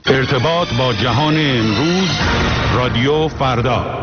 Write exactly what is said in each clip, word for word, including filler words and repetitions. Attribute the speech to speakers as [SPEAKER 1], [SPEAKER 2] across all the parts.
[SPEAKER 1] ارتباط با جهان امروز، رادیو فردا.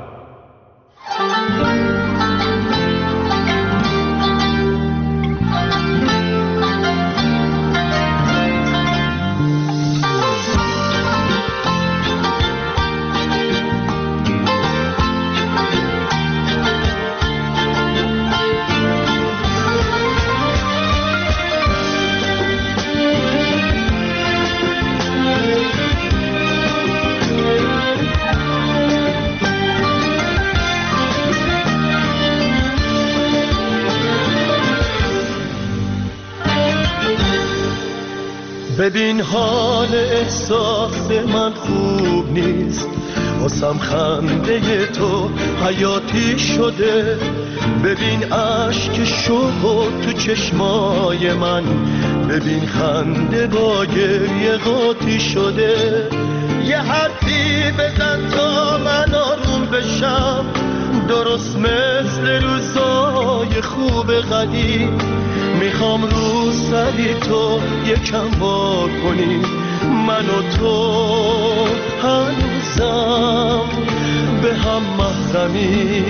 [SPEAKER 2] ببین حال احساس من خوب نیست، واسم خنده تو حیاتی شده. ببین عشق شوق تو چشمای من، ببین خنده با گریه قاطی شده. یه حرفی بزن تا من آروم بشم، درست مثل روزای خوب قدیم. میخوام رو سری تو یکم وا کنی، من و تو هنوزم به هم محرمی.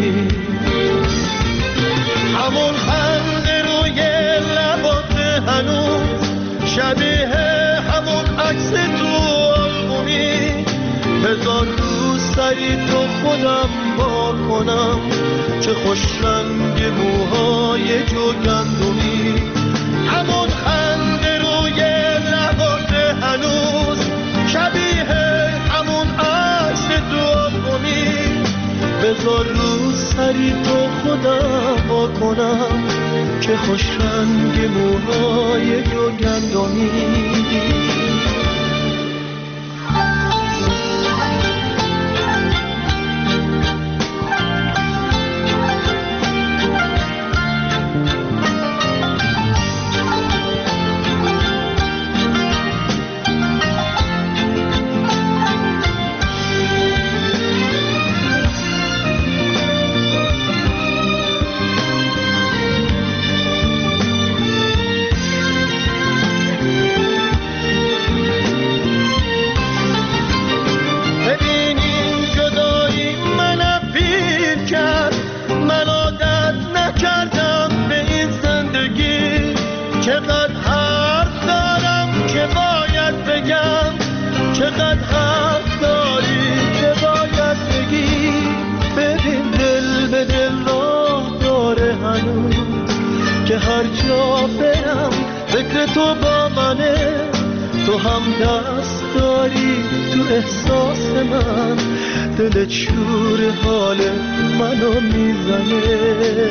[SPEAKER 2] همون خنده روی لبات هنوز شبیه همون عکس تو آلبومی. بذار رو سری تو خودم وا کنم، چه خوش رنگ موهای جوگندمی. همون خنده روی لبات هنوز شبیه همون عکس تو آلبومی. بذار رو سری تو خودم وا کنم، چه خوش رنگ موهای جوگندمی. هر جا برم فکر تو با منه، تو هم دست داری تو احساس من. دل شور حال منو میزنه.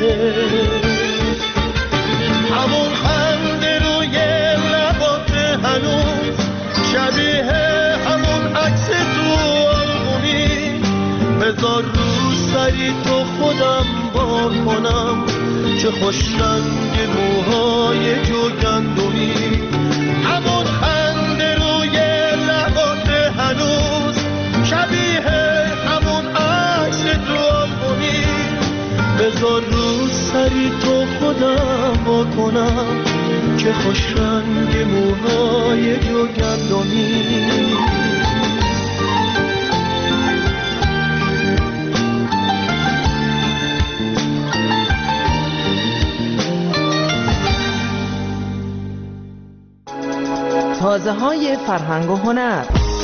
[SPEAKER 2] همون خنده روی لبات هنوز شبیه همون عکس تو آلبومی. بذار رو سری تو خودم وا کنم، چه خوش رنگ موهای جوگندمی. همون خنده روی لبات هنوز شبیه همون عکس تو آلبومی. بذار رو سری تو خودم وا کنم، چه خوش رنگ موهای جوگندمی.
[SPEAKER 3] تازه های فرهنگ و هنر.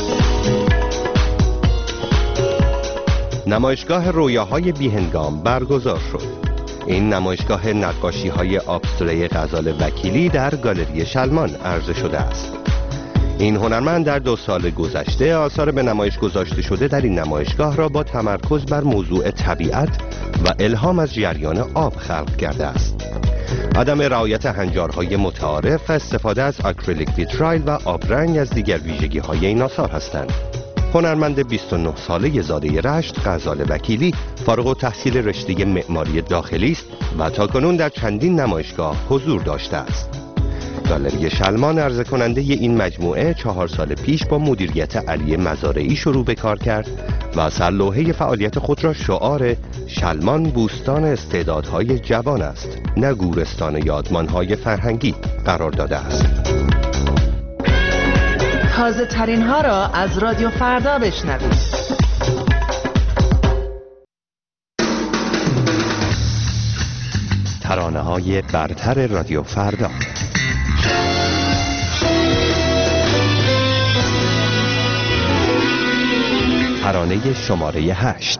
[SPEAKER 4] نمایشگاه رویاهای بیهنگام برگزار شد. این نمایشگاه نقاشی‌های ابستره غزال وکیلی در گالری شلمان عرضه شده است. این هنرمند در دو سال گذشته آثار به نمایش گذاشته شده در این نمایشگاه را با تمرکز بر موضوع طبیعت و الهام از جریان آب خلق کرده است. عدم رعایت هنجارهای متعارف و استفاده از آکریلیک ویترایل و آبرنگ از دیگر ویژگی‌های این آثار هستند. هنرمند بیست و نه ساله زاده رشت غزال وکیلی فارغ التحصیل رشته معماری داخلی است و تاکنون در چندین نمایشگاه حضور داشته است. گالری شلمان عرضه کننده این مجموعه چهار سال پیش با مدیریت علی مزارعی شروع به کار کرد و سرلوحه فعالیت خود را شعار شلمان بوستان استعدادهای جوان است، نه گورستان یادمانهای فرهنگی قرار داده است.
[SPEAKER 3] تازه ترین ها را از رادیو فردا بشنوید.
[SPEAKER 4] ترانه های برتر رادیو فردا. ترانه شماره هشت.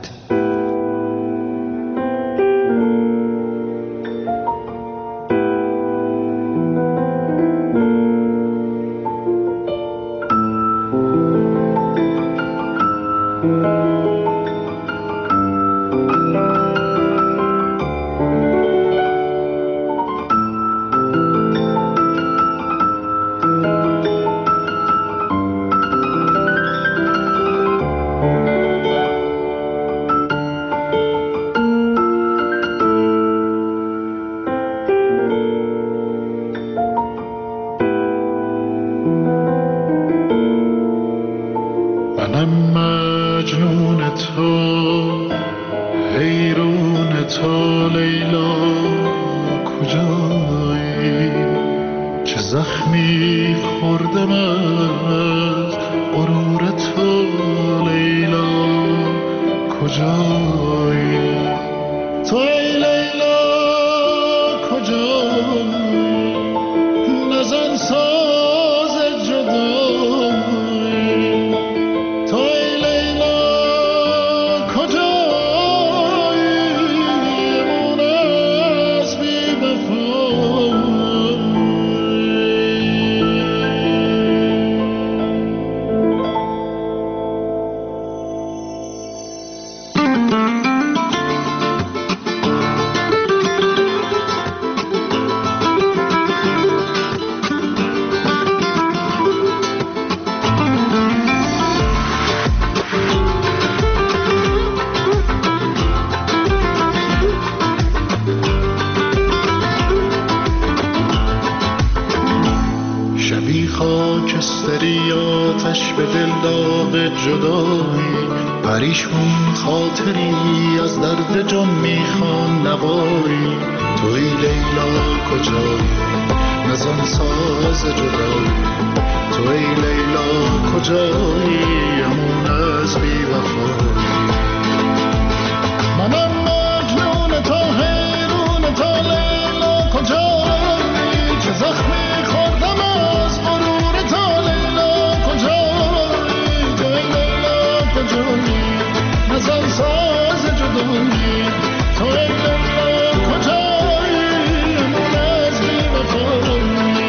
[SPEAKER 2] خاکستری آتش به دل داغ جدایی، پریشون خاطری از درد جان میخوان نوایی. توی لیلا کجایی نزن ساز جدایی، توی لیلا کجایی امون از بی وفایی. منم مجنون تا حیرون تا لیلا کجایی، چه زخمی خوردم از غرور تا لیلا کجایی. توی لیلا کجایی نزن ساز جدایی، توی لیلا کجایی امون از بی وفایی.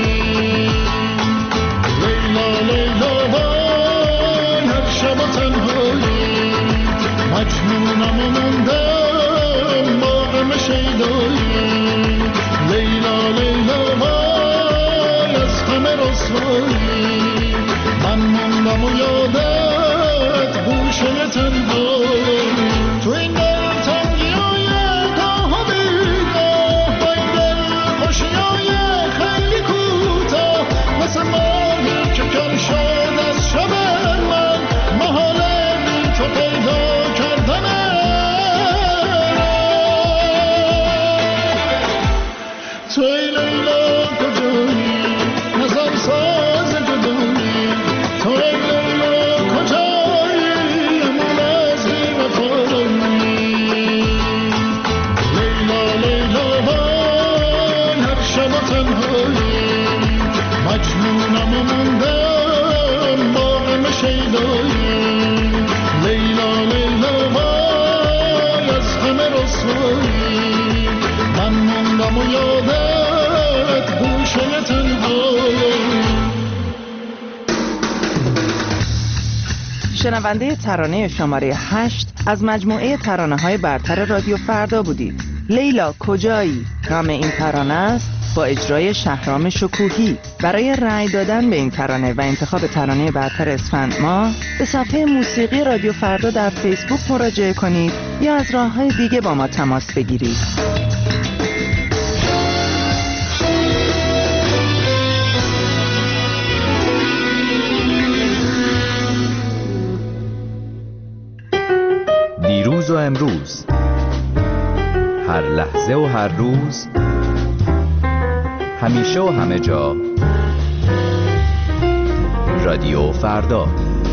[SPEAKER 2] لیلا لیلا وای هر شب تنهایی، مجنونم و موندم باغم شیدایی. لیلا لیلا وای از غم رسوایی، من موندم و یادت گوشه تنهایی. تو این دل تنگیای گاه و بیگاه، با این دل خوشیای خیلی کوتاه، مثل ماهی که کم شد از شب من، محاله بی تو پیدا کردنه. توی لیلا کجایی نزن ساز جدایی، توی لیلا کجایی امون از بی وفایی. لیلا لیلا وای هر شب تنهایی، مجنونم و موندم باغم شیدایی. لیلا لیلا وای از غم رسوایی، من موندم و یادت گوشه تنهایی.
[SPEAKER 3] شنونده ترانه شماره هشت از مجموعه ترانه های برتر رادیو فردا بودید. لیلا کجایی نام این ترانه است، با اجرای شهرام شکوهی. برای رأی دادن به این ترانه و انتخاب ترانه برتر اسفند ماه به صفحه موسیقی رادیو فردا در فیسبوک مراجعه کنید یا از راه‌های دیگه با ما تماس بگیرید.
[SPEAKER 5] دیروز و امروز، هر لحظه و هر روز، همیشه و همه جا، رادیو رادیو فردا.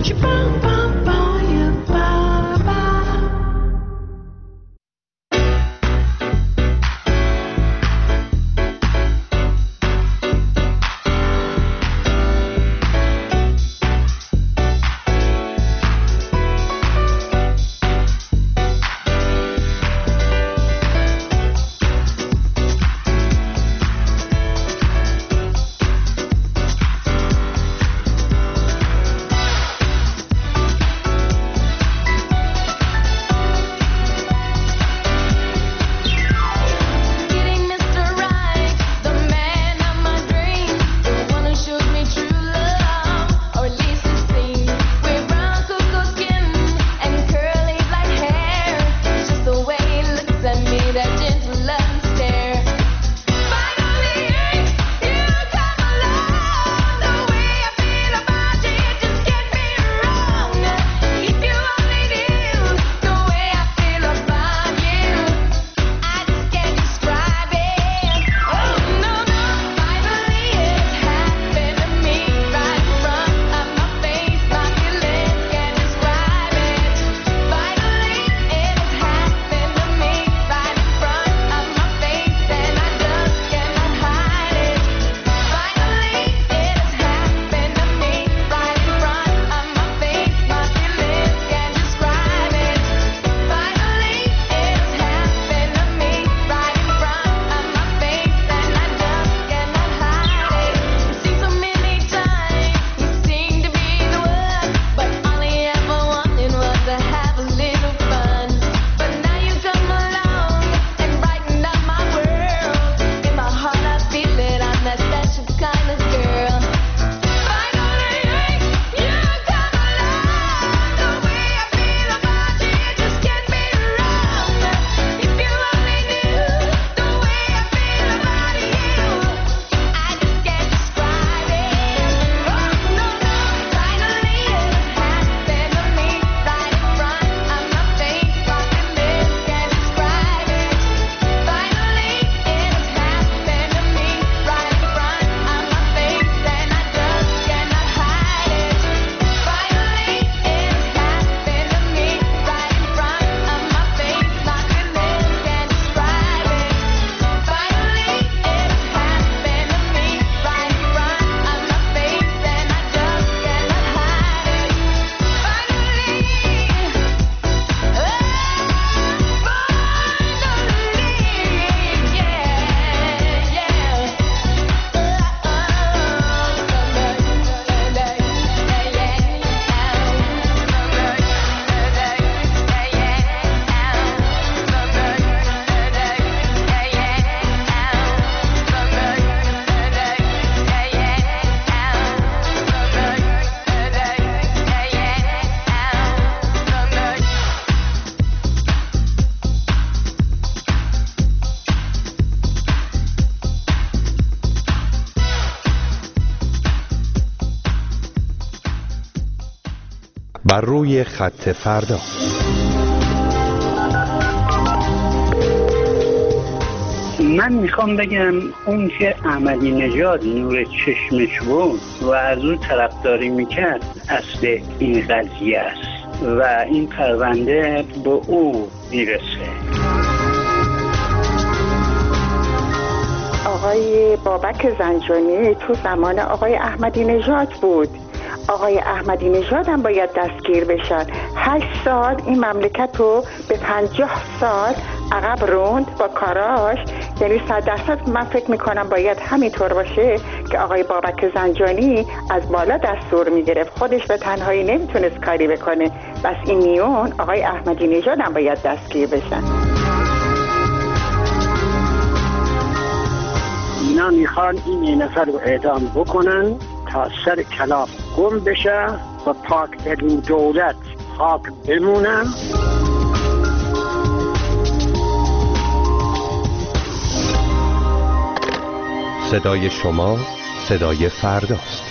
[SPEAKER 4] بر روی خط فردا.
[SPEAKER 6] من میخوام بگم اون که احمدی نژاد نور چشمش بود و از اون طرفداری میکرد اصل این قضیه است و این پرونده به او میرسه.
[SPEAKER 7] آقای بابک زنجانی تو زمان آقای احمدی نژاد بود. آقای احمدی نژاد هم باید دستگیر بشن. هشت سال این مملکت رو به پنجاه سال عقب روند با کاراش. یعنی صد درصد من فکر میکنم باید همینطور باشه که آقای بابک زنجانی از بالا دستور میگرفت، خودش به تنهایی نمیتونست کاری بکنه. بس این میون آقای احمدی نژاد هم باید دستگیر بشن.
[SPEAKER 6] اینا میخوان این نفر رو اعدام بکنن تا سر کلاف گم بشه و پاک بدون دولت خاک بمونن.
[SPEAKER 4] صدای شما صدای فرداست.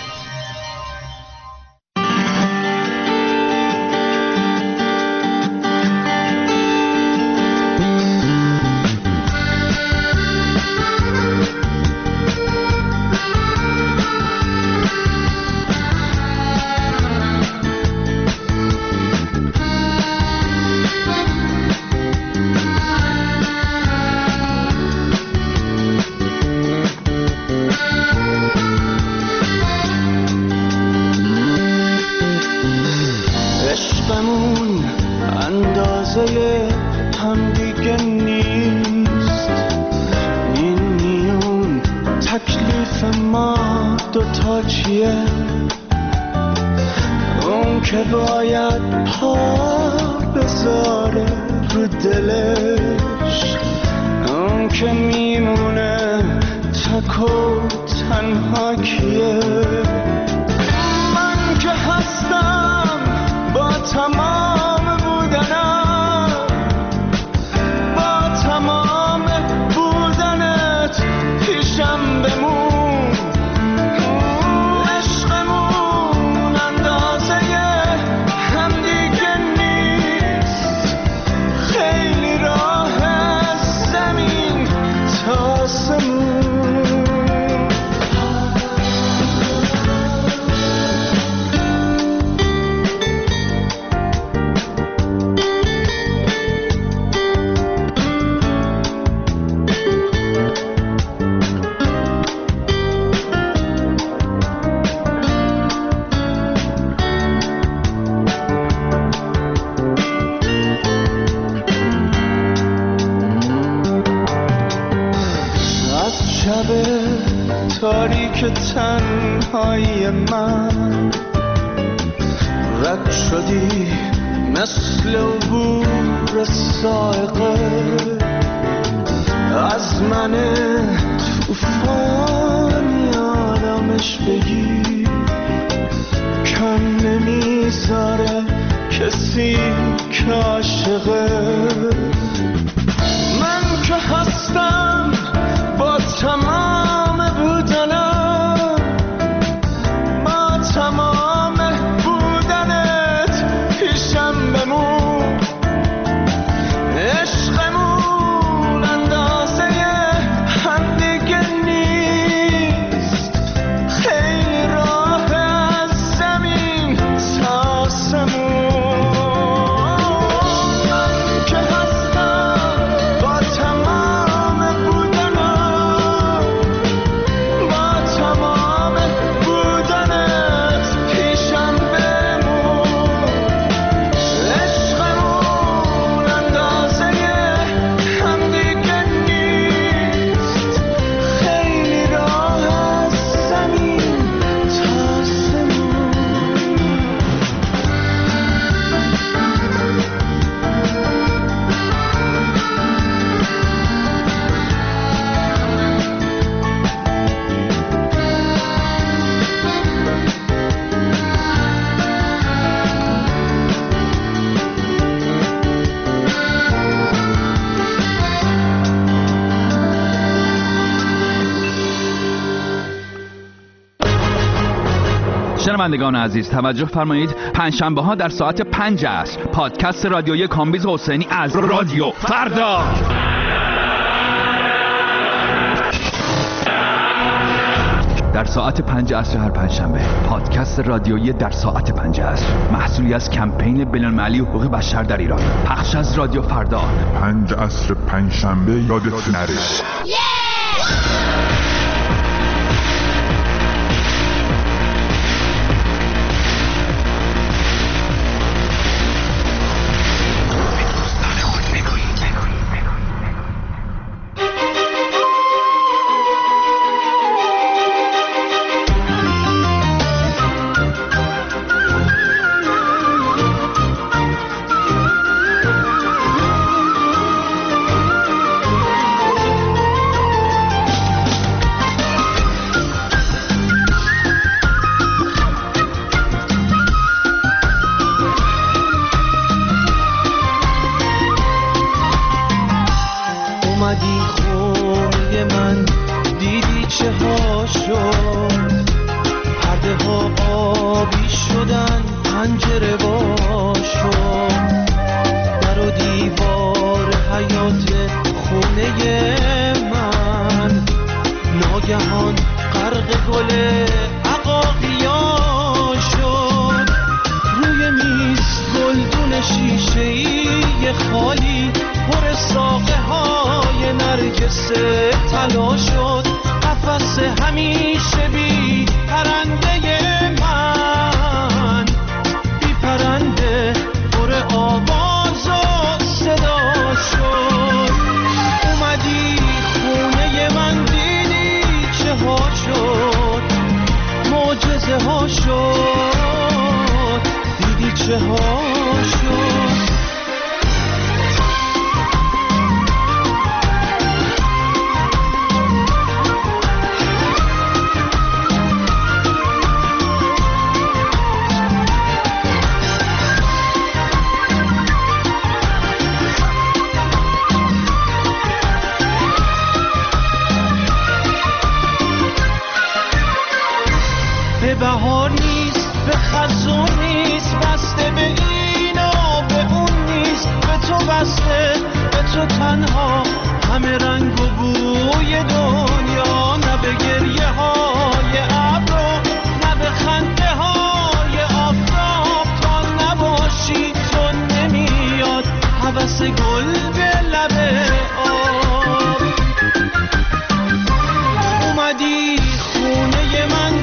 [SPEAKER 2] کیه؟ اون که باید پا بذاره رو دلش، اون که میمونه تک و تنها کیه؟ من که هستم با تمام بودنم، با تمام بودنت پیشم بمون. عشقمون اندازه هم دیگه نیست، خیلی راه زمین تا آسمون. تاریک تنهایی من رد شدی مثل عبور سائقه از من توفانی آرامش بگی، کم نمیذاره کسی که عاشقه. من که هستم با تمام بودنم، با تمام بودنت پیشم بمون. عشقمون اندازه هم دیگه نیست، خیلی راه از زمین تا آسمون. من که هستم با تمام بودنم، با تمام بودنت پیشم بمون. عشقمون اندازه هم دیگه نیست، خیلی راه از زمین تا آسمون.
[SPEAKER 5] شنوندگان عزیز توجه فرمایید، پنجشنبه ها در ساعت پنج عصر پادکست رادیویی کامبیز حسینی از رادیو فردا. در ساعت پنج عصر هر پنجشنبه پادکست رادیویی در ساعت پنج عصر، محصولی از کمپین بین‌المللی حقوق بشر در ایران، پخش از رادیو فردا.
[SPEAKER 8] پنج عصر پنجشنبه یادت نره.
[SPEAKER 2] چه ها شد. به بهار نیست، به خزون نیست، بسته به اینا به اون نیست، به تو بسته، به تو تنها، همه رنگ و بوی دنیا، نه به گریه های ابرو، نه به خنده های آفتاب، تا نباشی تو نمیاد هوس گل به لب آب. اومدی خونه من،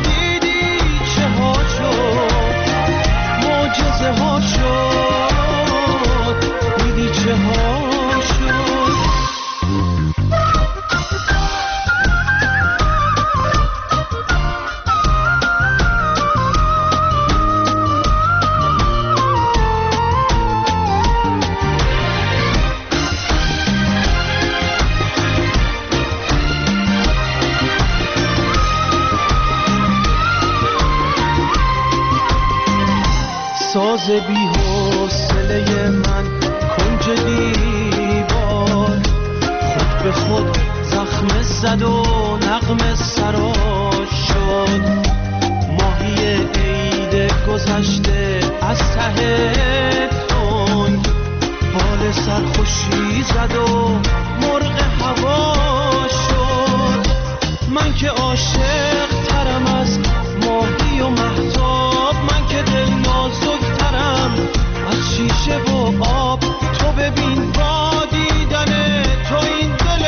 [SPEAKER 2] معجزه ها شد، دیدی چه ها شد. ساز بی حوصله من کنج دیوار، خود به خود زخم زد و نغمه سراش شد. ماهی عید گذشته از ته تنگ بال سرخوشی زد و مرغ هوا شد. من که عاشق ترم از ماهی و مهتاب، من که دل نازک ترم از شیشه و آب. تو ببین با دیدن تو این دل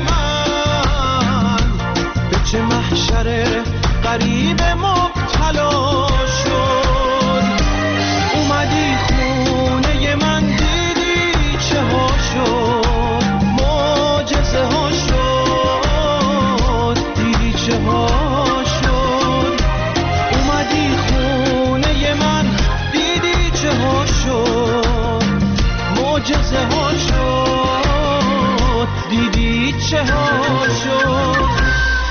[SPEAKER 2] من به چه محشر غریب مبتلا شد. اومدی خونه من، دیدی چه ها شد، معجزه ها شد، دیدی چه ها شد. اومدی خونه من، دیدی چه ها شد، معجزه ها شد، دیدی چه ها شد.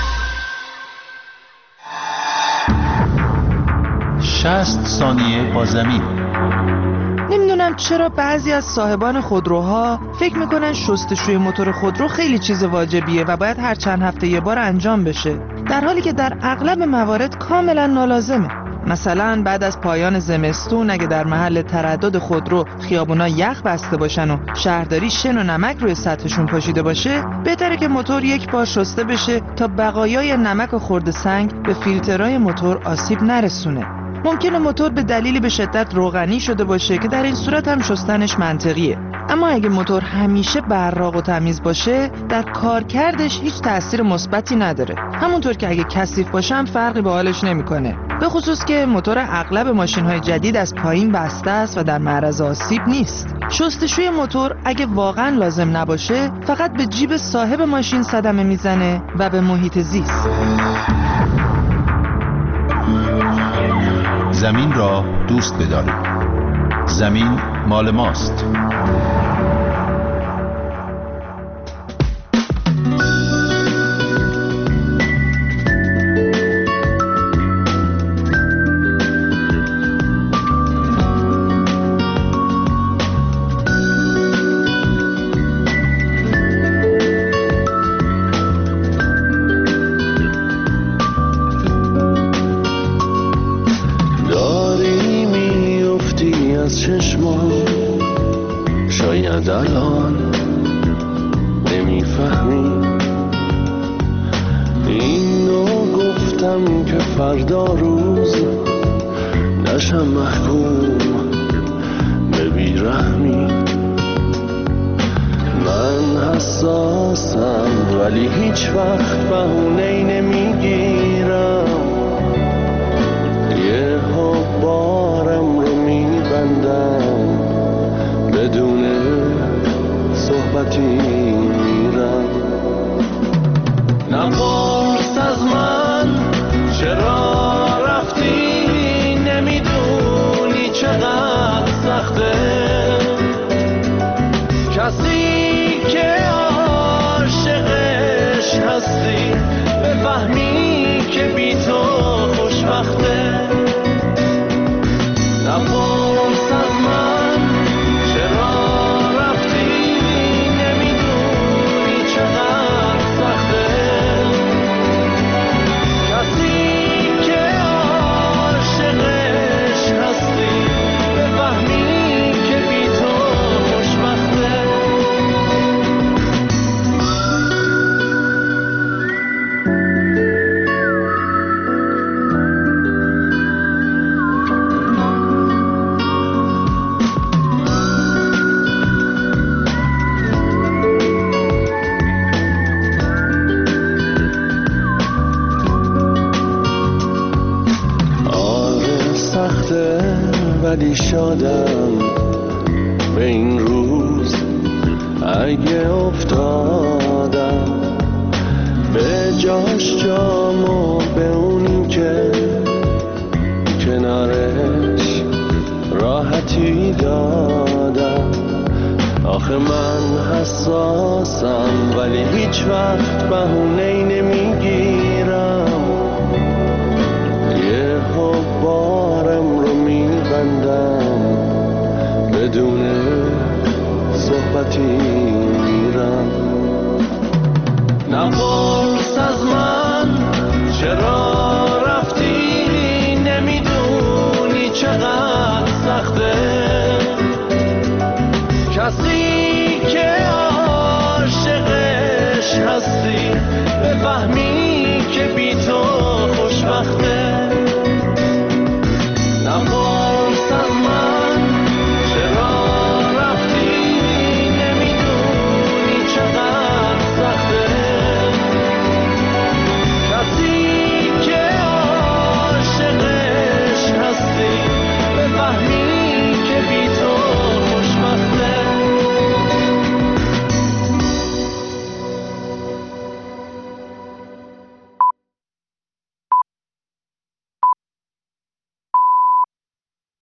[SPEAKER 9] شصت ثانیه با زمین.
[SPEAKER 3] نمیدونم چرا بعضی از صاحبان خودروها فکر میکنن شستشوی موتور خودرو خیلی چیز واجبیه و باید هر چند هفته یه بار انجام بشه، در حالی که در اغلب موارد کاملا نالازمه. مثلا بعد از پایان زمستون اگه در محل تردد خودرو خیابونا یخ بسته باشن و شهرداری شن و نمک روی سطحشون پاشیده باشه، بهتره که موتور یک بار شسته بشه تا بقایای نمک و خرد سنگ به فیلترهای موتور آسیب نرسونه. ممکنه موتور به دلیلی به شدت روغنی شده باشه که در این صورت هم شستنش منطقیه، اما اگه موتور همیشه براق و تمیز باشه در کارکردش هیچ تأثیر مثبتی نداره. همونطور که اگه کثیف باشه هم فرقی به حالش نمیکنه، به خصوص که موتور اغلب ماشین‌های جدید از پایین بسته است و در معرض آسیب نیست. شستشوی موتور اگه واقعا لازم نباشه فقط به جیب صاحب ماشین صدمه میزنه و به محیط زیست.
[SPEAKER 9] زمین را دوست بدارید. زمین مال ماست.
[SPEAKER 2] شاید الان نمیفهمی اینو گفتم که فردا روز نشم محکوم به بیرحمی. من حساسم ولی هیچ وقت بهونه‌ای نمیگیرم، یه ها بارم رو میبندم بدون صحبتی میرم. نپرس از من چرا رفتی، نمیدونی چقدر
[SPEAKER 10] خواسته ولی شادم به این روز اگه افتادم به جاش جامو به اونی که کنارش راحتی دادم. آخه من حساسم ولی هیچ وقت بهونه‌ای نمیگیرم، یه بارم رو میبندم بدون صحبتی میرم. نپرس از